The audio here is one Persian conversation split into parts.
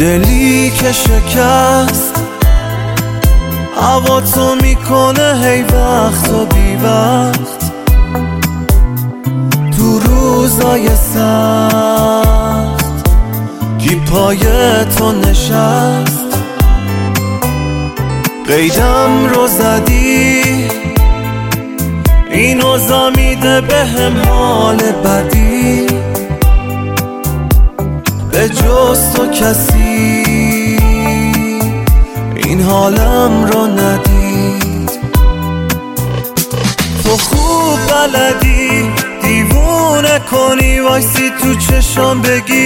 دلی که شکست هوا تو میکنه هی وقت و بی وقت تو روزای سخت کی پای تو نشست قیدم رو زدی این اوضاع میده بهم حال بدی به جز تو کسی این حالم رو ندید تو خوب بلدی دیوونه کنی وایسی تو چشام بگی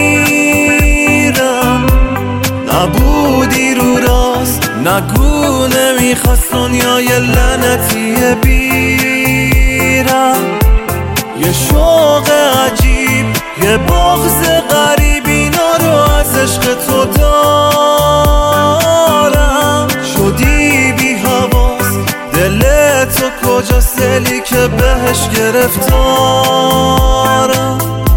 میرم نبودی رو راست نگو نمیخواست دنیای لعنتیه بیرم یه شوق عجیب یه بغض غریب اینا رو از عشق تو دارم شدی بی حواس دل تو کجاست دلی که بهش گرفتارم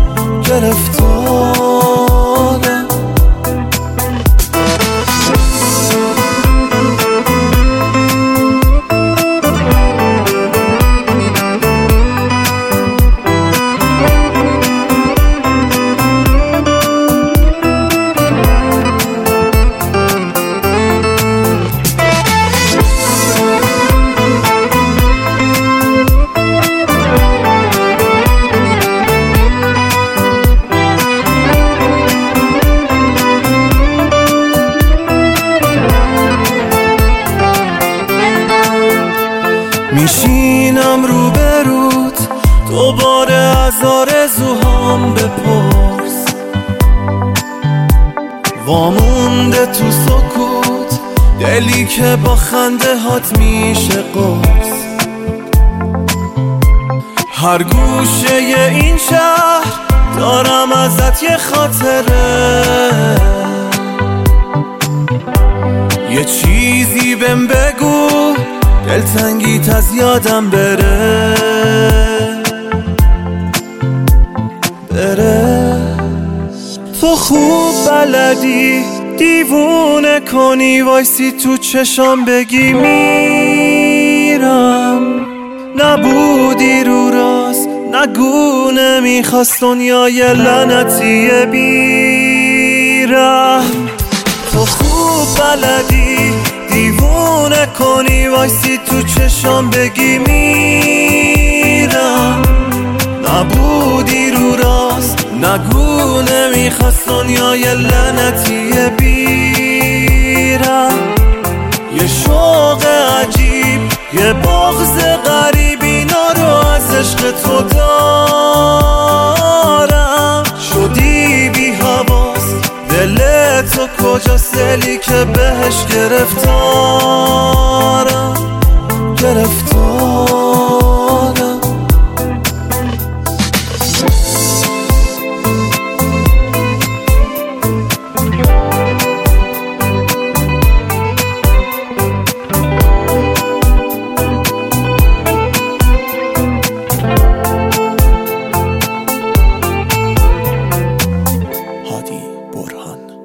میشینم روبروت دوباره از آرزوهام بپرس وامونده تو سکوت دلی که با خنده هات میشه قرص هر گوشه این شهر دارم ازت یه خاطره یه چیزی بهم بگو دلتنگیت از یادم بره تو خوب بلدی دیوونه کنی وایسی تو چشام بگی میرم نبودی رو راست نگو نمیخواست دنیای لعنتیه بیرم تو خوب بلدی دیوونه کنی وایسی تو چشام بگی میرم نبودی رو راست نگو نمیخواست دنیای لعنتیه بیرم یه شوق عجیب یه بغض غریب اینا رو از عشق تو دارم شدی بی حواس دل تو کجاست دلی که بهش گرفتارم هادی برهان.